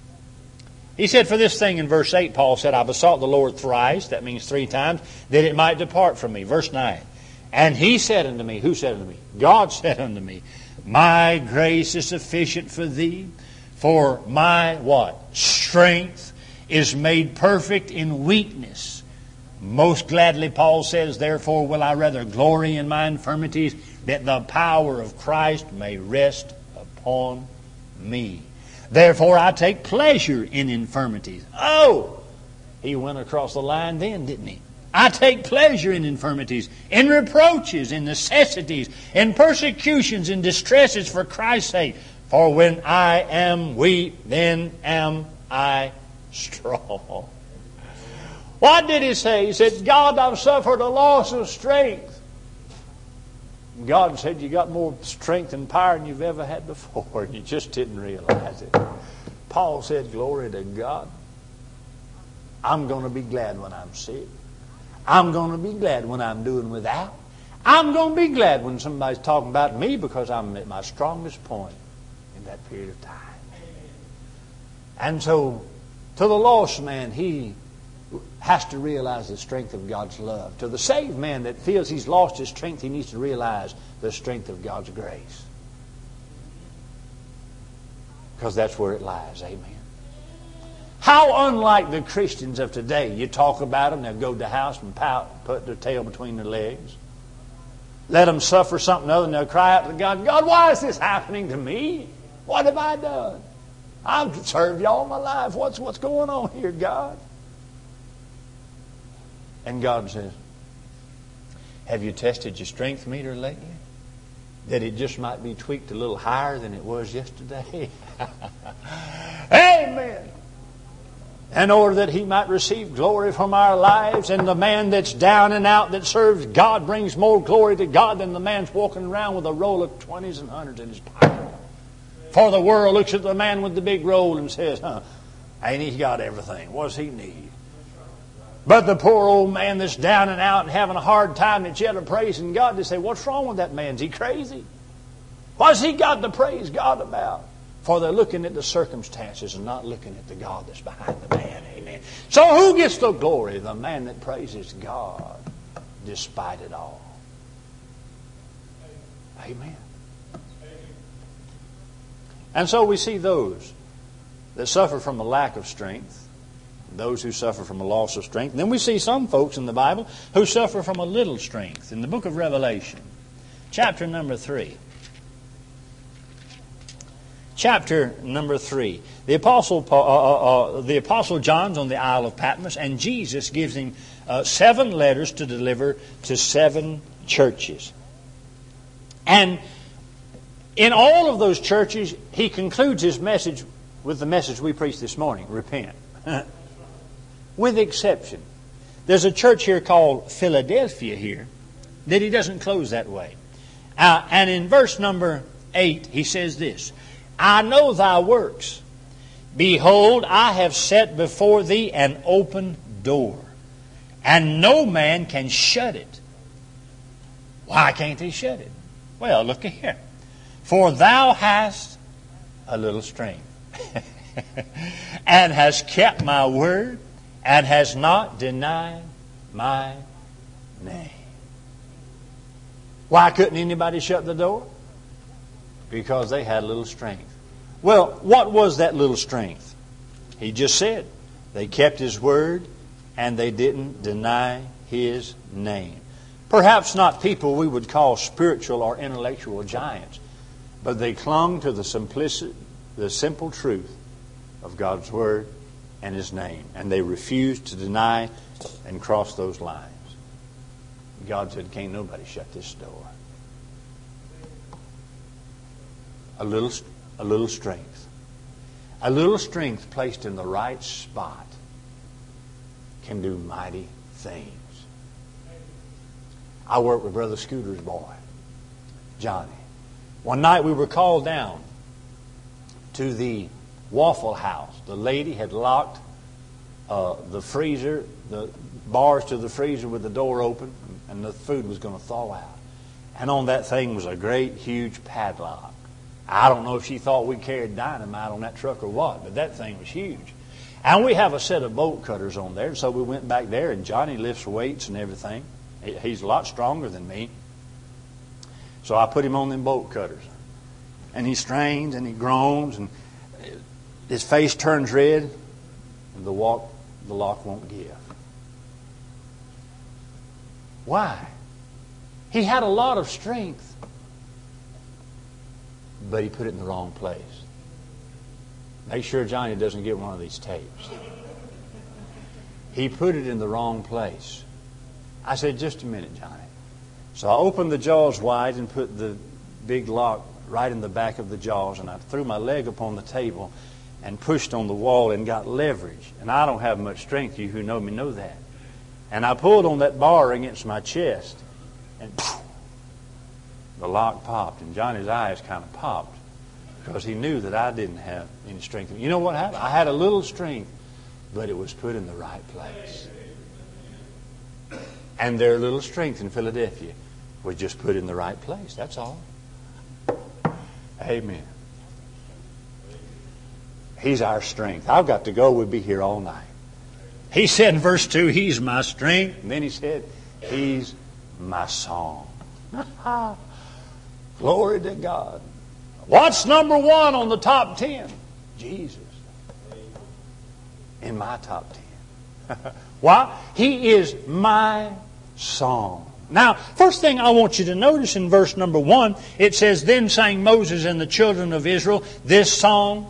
He said for this thing in verse eight, Paul said, I besought the Lord thrice, that means three times, that it might depart from me. Verse nine. And He said unto me, who said unto me? God said unto me, my grace is sufficient for thee, for my what? Strength is made perfect in weakness. Most gladly, Paul says, therefore will I rather glory in my infirmities, that the power of Christ may rest upon me. Therefore I take pleasure in infirmities. Oh! He went across the line then, didn't he? I take pleasure in infirmities, in reproaches, in necessities, in persecutions, in distresses for Christ's sake. For when I am weak, then am I strong. What did he say? He said, God, I've suffered a loss of strength. God said, you got more strength and power than you've ever had before, and you just didn't realize it. Paul said, glory to God. I'm going to be glad when I'm sick. I'm going to be glad when I'm doing without. I'm going to be glad when somebody's talking about me, because I'm at my strongest point in that period of time. And so, to the lost man, he has to realize the strength of God's love. To the saved man that feels he's lost his strength, he needs to realize the strength of God's grace. Because that's where it lies. Amen. How unlike the Christians of today. You talk about them, they'll go to the house and pout, put their tail between their legs. Let them suffer something other, and they'll cry out to God, God, why is this happening to me? What have I done? I've served you all my life. What's, what's going on here, God? And God says, have you tested your strength meter lately? That it just might be tweaked a little higher than it was yesterday? Amen. In order that He might receive glory from our lives. And the man that's down and out that serves God brings more glory to God than the man's walking around with a roll of twenties and hundreds in his pocket. For the world looks at the man with the big roll and says, huh, ain't he got everything? What does he need? But the poor old man that's down and out and having a hard time that's yet of praising God, they say, what's wrong with that man? Is he crazy? What's he got to praise God about? For they're looking at the circumstances and not looking at the God that's behind the man. Amen. So who gets the glory? The man that praises God despite it all. Amen. And so we see those that suffer from a lack of strength, those who suffer from a loss of strength. And then we see some folks in the Bible who suffer from a little strength. In the book of Revelation, chapter number three. Chapter number three. The Apostle, uh, uh, uh, the Apostle John's on the Isle of Patmos, and Jesus gives him uh, seven letters to deliver to seven churches. And in all of those churches, he concludes his message with the message we preached this morning, repent. With exception. There's a church here called Philadelphia here that he doesn't close that way. Uh, and in verse number eight, he says this, I know thy works. Behold, I have set before thee an open door, and no man can shut it. Why can't he shut it? Well, look here. For thou hast a little strength, and hast kept my word, and hast not denied my name. Why couldn't anybody shut the door? Because they had a little strength. Well, what was that little strength? He just said, they kept His word and they didn't deny His name. Perhaps not people we would call spiritual or intellectual giants, but they clung to the simplicity, the simple truth of God's word and His name. And they refused to deny and cross those lines. God said, can't nobody shut this door. A little, a little strength. A little strength placed in the right spot can do mighty things. I worked with Brother Scooter's boy, Johnny. One night we were called down to the Waffle House. The lady had locked uh, the freezer, the bars to the freezer with the door open, and the food was going to thaw out. And on that thing was a great, huge padlock. I don't know if she thought we carried dynamite on that truck or what, but that thing was huge. And we have a set of bolt cutters on there, so we went back there, and Johnny lifts weights and everything. He's a lot stronger than me. So I put him on them bolt cutters. And he strains and he groans, and his face turns red, and the, walk, the lock won't give. Why? He had a lot of strength, but he put it in the wrong place. Make sure Johnny doesn't get one of these tapes. He put it in the wrong place. I said, just a minute, Johnny. So I opened the jaws wide and put the big lock right in the back of the jaws, and I threw my leg upon the table and pushed on the wall and got leverage. And I don't have much strength. You who know me know that. And I pulled on that bar against my chest, and poof, the lock popped, and Johnny's eyes kind of popped because he knew that I didn't have any strength. You know what happened? I had a little strength, but it was put in the right place. And their little strength in Philadelphia was just put in the right place. That's all. Amen. He's our strength. I've got to go. We'll be here all night. He said in verse two, He's my strength. And then he said, He's my song. Glory to God. What's number one on the top ten? Jesus. In my top ten. Why? He is my song. Now, first thing I want you to notice in verse number one, it says, Then sang Moses and the children of Israel this song.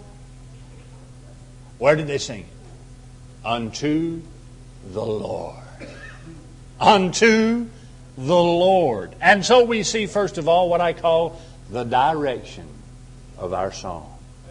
Where did they sing it? Unto the Lord. unto the Lord. And so we see, first of all, what I call the direction of our song.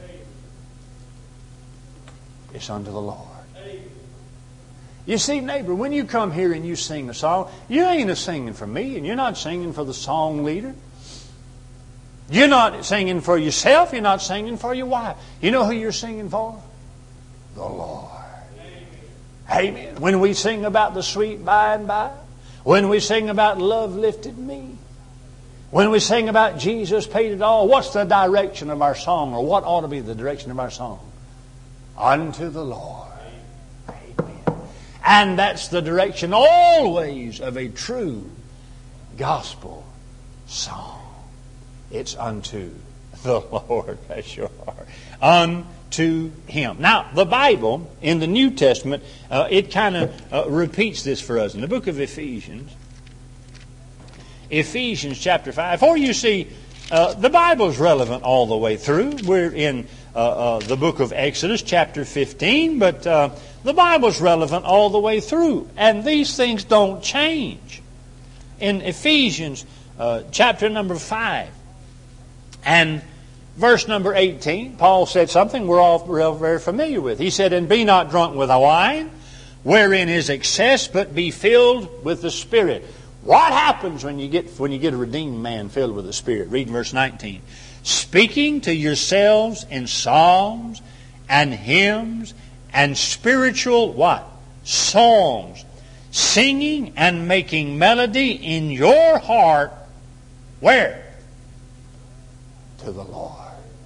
It's unto the Lord. You see, neighbor, when you come here and you sing a song, you ain't a singing for me, and you're not singing for the song leader. You're not singing for yourself. You're not singing for your wife. You know who you're singing for? The Lord. Amen. When we sing about the sweet by and by, when we sing about love lifted me, when we sing about Jesus paid it all, what's the direction of our song, or what ought to be the direction of our song? Unto the Lord. Amen. And that's the direction always of a true gospel song. It's unto the Lord. Bless your heart. Unto Him. Now, the Bible in the New Testament, uh, it kind of uh, repeats this for us. In the book of Ephesians, Ephesians chapter five. For you see, uh, the Bible's relevant all the way through. We're in uh, uh, the book of Exodus chapter fifteen, but uh, the Bible's relevant all the way through. And these things don't change. In Ephesians uh, chapter number five and verse number eighteen, Paul said something we're all real, very familiar with. He said, "And be not drunk with wine, wherein is excess, but be filled with the Spirit." What happens when you get when you get a redeemed man filled with the Spirit? Read verse nineteen. "Speaking to yourselves in psalms and hymns and spiritual what? Songs, singing and making melody in your heart." Where? To the Lord.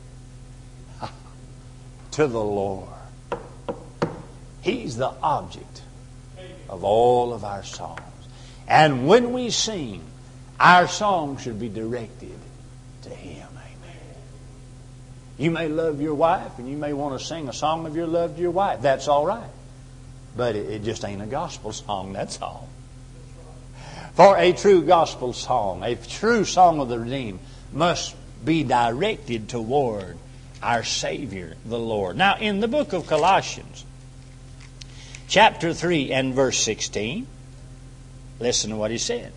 To the Lord. He's the object of all of our songs. And when we sing, our song should be directed to Him. Amen. You may love your wife, and you may want to sing a song of your love to your wife. That's all right. But it, it just ain't a gospel song, that's all. For a true gospel song, a true song of the redeemed, must be directed toward our Savior, the Lord. Now, in the book of Colossians, chapter three and verse sixteen, listen to what he said.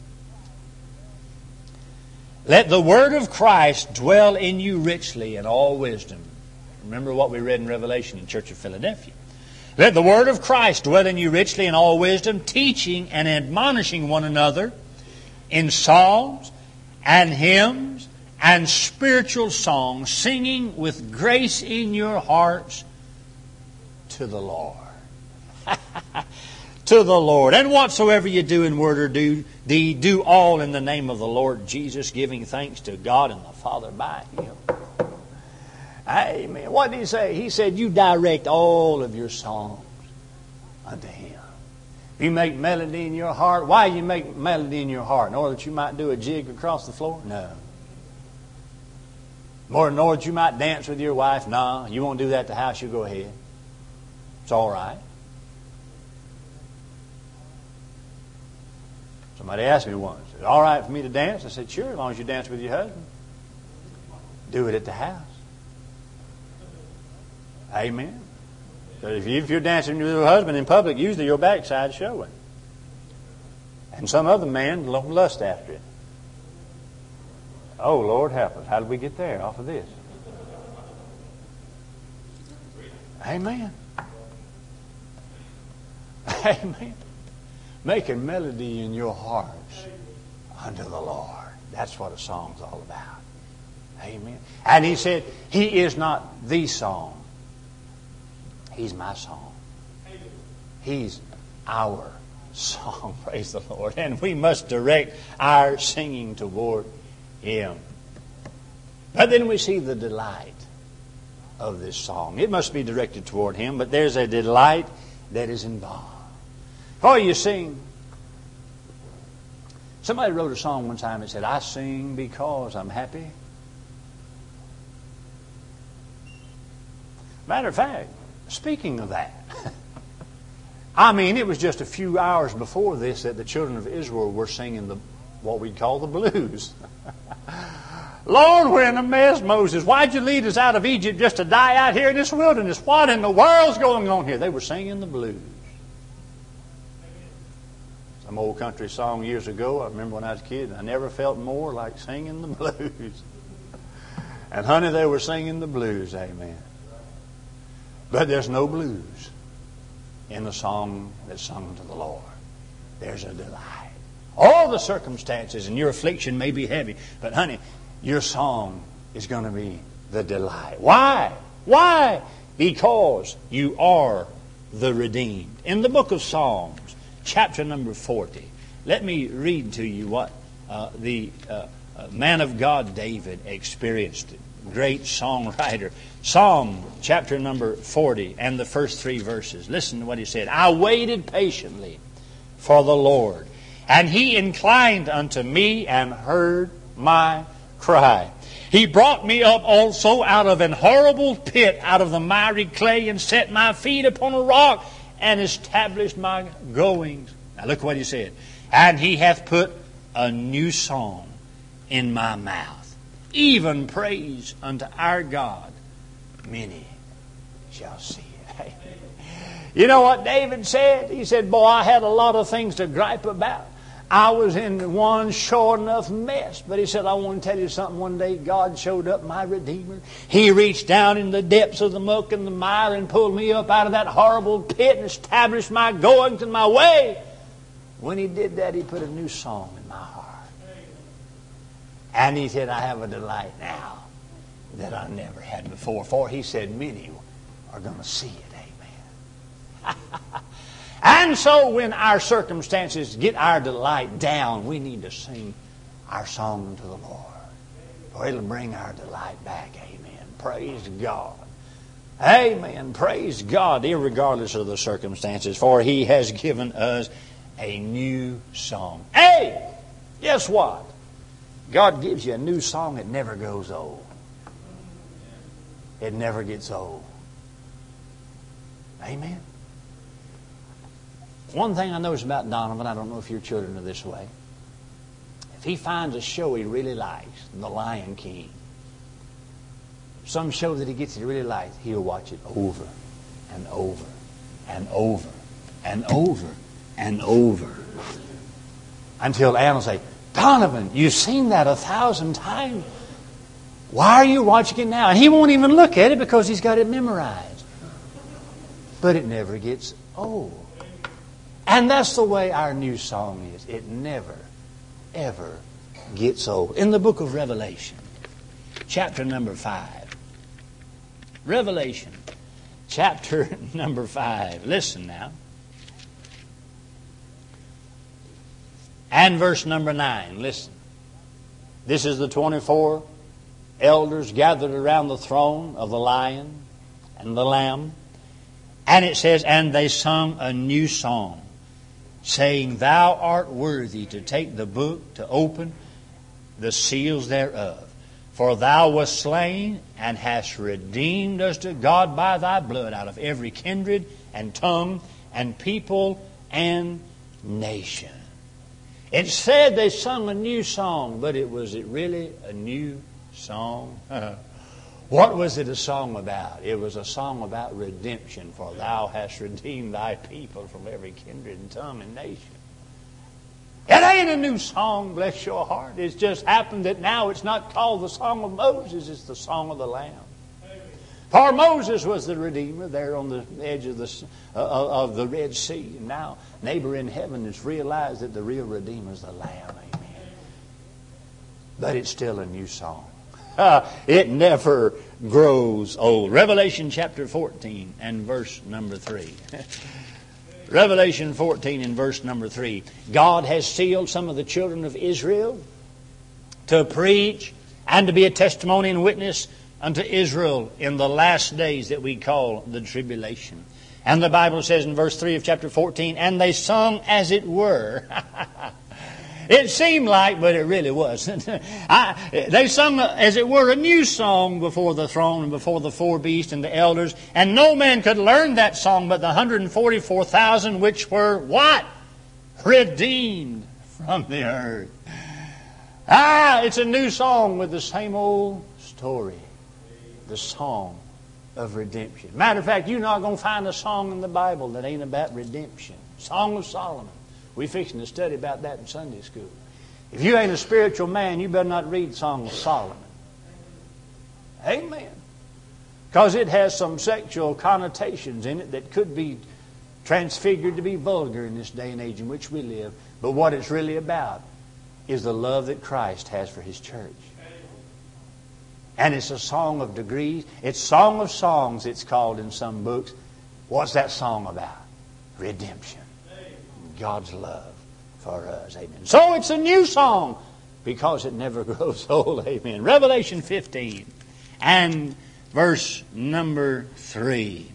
"Let the word of Christ dwell in you richly in all wisdom." Remember what we read in Revelation in the Church of Philadelphia. "Let the word of Christ dwell in you richly in all wisdom, teaching and admonishing one another in psalms and hymns and spiritual songs, singing with grace in your hearts to the Lord." To the Lord. "And whatsoever you do in word or do, deed, do all in the name of the Lord Jesus, giving thanks to God and the Father by Him." Amen. What did He say? He said, you direct all of your songs unto Him. You make melody in your heart. Why do you make melody in your heart? In order that you might do a jig across the floor? No. More in order that you might dance with your wife? No. You won't do that at the house, you go ahead. It's all right. Somebody asked me once, "Is it all right for me to dance?" I said, "Sure, as long as you dance with your husband. Do it at the house." Amen. But if, you, if you're dancing with your husband in public, usually your backside's showing. And some other man don't lust after it. Oh, Lord help us. How did we get there off of this? Amen. Amen. Making melody in your hearts unto the Lord. That's what a song's all about. Amen. And He said, He is not the song. He's my song. He's our song. Praise the Lord. And we must direct our singing toward Him. But then we see the delight of this song. It must be directed toward Him, but there's a delight that is involved. Oh, you sing. Somebody wrote a song one time that said, "I sing because I'm happy." Matter of fact, speaking of that, I mean, it was just a few hours before this that the children of Israel were singing the what we'd call the blues. "Lord, we're in a mess, Moses. Why'd you lead us out of Egypt just to die out here in this wilderness? What in the world's going on here?" They were singing the blues. Some old country song years ago, I remember when I was a kid, I never felt more like singing the blues. And honey, they were singing the blues, amen. But there's no blues in the song that's sung to the Lord. There's a delight. All the circumstances and your affliction may be heavy, but honey, your song is going to be the delight. Why? Why? Because you are the redeemed. In the book of Psalms, chapter number forty, let me read to you what uh, the uh, uh, man of God David experienced. Great songwriter. Psalm chapter number forty and the first three verses. Listen to what he said. I waited patiently for the Lord, and He inclined unto me and heard my cry. He brought me up also out of an horrible pit, out of the miry clay, and set my feet upon a rock, and established my goings. Now look what he said. And He hath put a new song in my mouth, even praise unto our God. Many shall see it. You know what David said? He said, boy, I had a lot of things to gripe about. I was in one sure enough mess. But he said, I want to tell you something. One day God showed up, my Redeemer. He reached down in the depths of the muck and the mire and pulled me up out of that horrible pit and established my goings and my way. When He did that, He put a new song in my heart. And He said, I have a delight now that I never had before. For He said, many are going to see it. Amen. And so when our circumstances get our delight down, we need to sing our song to the Lord. For it'll bring our delight back. Amen. Praise God. Amen. Praise God, irregardless of the circumstances. For He has given us a new song. Hey, guess what? God gives you a new song that never goes old. It never gets old. Amen. One thing I notice about Donovan, I don't know if your children are this way. If he finds a show he really likes, The Lion King, some show that he gets he really likes, he'll watch it over and over and over and over and over. Until Ann will say, Donovan, you've seen that a thousand times. Why are you watching it now? And he won't even look at it because he's got it memorized. But it never gets old. And that's the way our new song is. It never, ever gets old. In the book of Revelation, chapter number five. Revelation, chapter number five. Listen now. And verse number nine. Listen. This is the twenty-four elders gathered around the throne of the Lion and the Lamb. And it says, and they sung a new song, saying, Thou art worthy to take the book, to open the seals thereof. For Thou wast slain, and hast redeemed us to God by Thy blood out of every kindred and tongue and people and nation. It said they sung a new song, but it was it really a new song? What was it a song about? It was a song about redemption. For Thou hast redeemed Thy people from every kindred and tongue and nation. It ain't a new song, bless your heart. It's just happened that now it's not called the Song of Moses. It's the Song of the Lamb. For Moses was the Redeemer there on the edge of the, uh, of the Red Sea. And now neighbor in heaven has realized that the real Redeemer is the Lamb. Amen. But it's still a new song. Uh, it never grows old. Revelation chapter fourteen and verse number three. Revelation fourteen and verse number three. God has sealed some of the children of Israel to preach and to be a testimony and witness unto Israel in the last days that we call the tribulation. And the Bible says in verse three of chapter fourteen, and they sung as it were. It seemed like, but it really wasn't. I, they sung, as it were, a new song before the throne and before the four beasts and the elders. And no man could learn that song but the one hundred forty-four thousand which were what? Redeemed from the earth. Ah, it's a new song with the same old story. The song of redemption. Matter of fact, you're not going to find a song in the Bible that ain't about redemption. Song of Solomon. We're fixing to study about that in Sunday school. If you ain't a spiritual man, you better not read the Song of Solomon. Amen. Because it has some sexual connotations in it that could be transfigured to be vulgar in this day and age in which we live. But what it's really about is the love that Christ has for His church. And it's a song of degrees. It's Song of Songs, it's called in some books. What's that song about? Redemption. God's love for us. Amen. So it's a new song because it never grows old. Amen. Revelation fifteen and verse number three.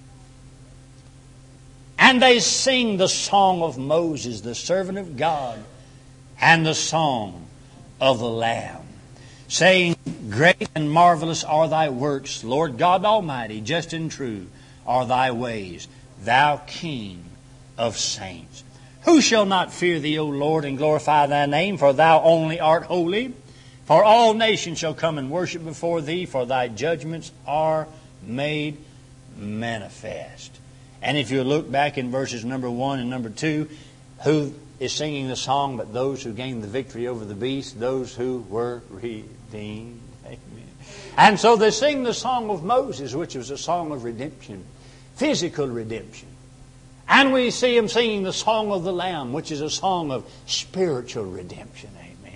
And they sing the song of Moses, the servant of God, and the song of the Lamb, saying, Great and marvelous are thy works, Lord God Almighty, just and true are thy ways, thou King of saints. Who shall not fear thee, O Lord, and glorify thy name? For thou only art holy. For all nations shall come and worship before thee, for thy judgments are made manifest. And if you look back in verses number one and number two, who is singing the song but those who gained the victory over the beast, those who were redeemed. Amen. And so they sing the song of Moses, which was a song of redemption, physical redemption. And we see him singing the song of the Lamb, which is a song of spiritual redemption. Amen.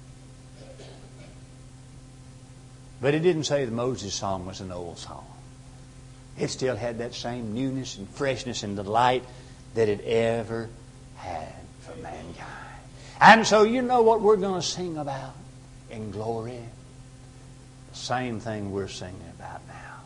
But it didn't say the Moses song was an old song. It still had that same newness and freshness and delight that it ever had for mankind. And so you know what we're going to sing about in glory? The same thing we're singing about now.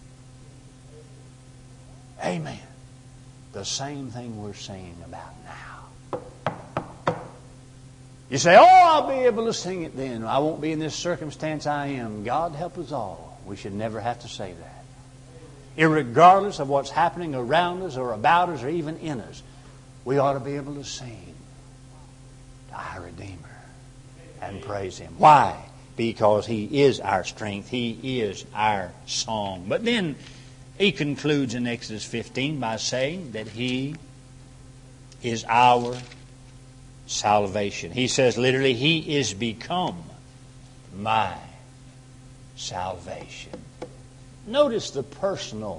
Amen. The same thing we're singing about now. You say, oh, I'll be able to sing it then. I won't be in this circumstance I am. God help us all. We should never have to say that. Irregardless of what's happening around us or about us or even in us, we ought to be able to sing to our Redeemer and praise Him. Why? Because He is our strength. He is our song. But then he concludes in Exodus fifteen by saying that He is our salvation. He says literally, He is become my salvation. Notice the personal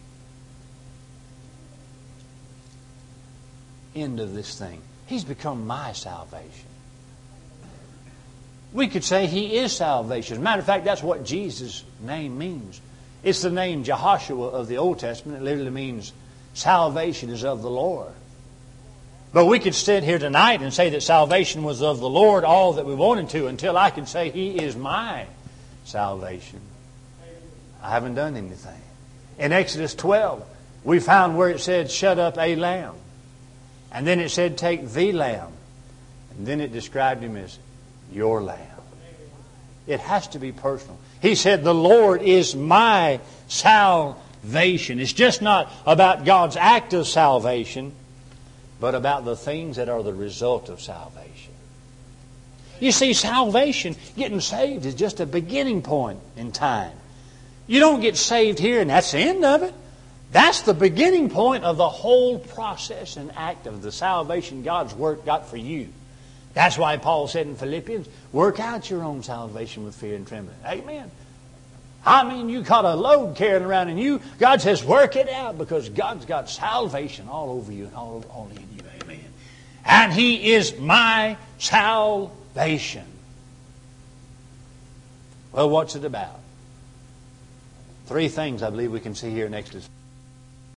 end of this thing. He's become my salvation. We could say He is salvation. As a matter of fact, that's what Jesus' name means. It's the name Jehoshua of the Old Testament. It literally means salvation is of the Lord. But we could sit here tonight and say that salvation was of the Lord all that we wanted to until I could say He is my salvation. I haven't done anything. In Exodus twelve, we found where it said, shut up a lamb. And then it said, take the lamb. And then it described Him as your lamb. It has to be personal. He said, the Lord is my salvation. It's just not about God's act of salvation, but about the things that are the result of salvation. You see, salvation, getting saved, is just a beginning point in time. You don't get saved here and that's the end of it. That's the beginning point of the whole process and act of the salvation God's work got for you. That's why Paul said in Philippians, work out your own salvation with fear and trembling. Amen. I mean, you got a load carrying around in you. God says, work it out because God's got salvation all over you and all, all in you. Amen. And He is my salvation. Well, what's it about? Three things I believe we can see here in Exodus.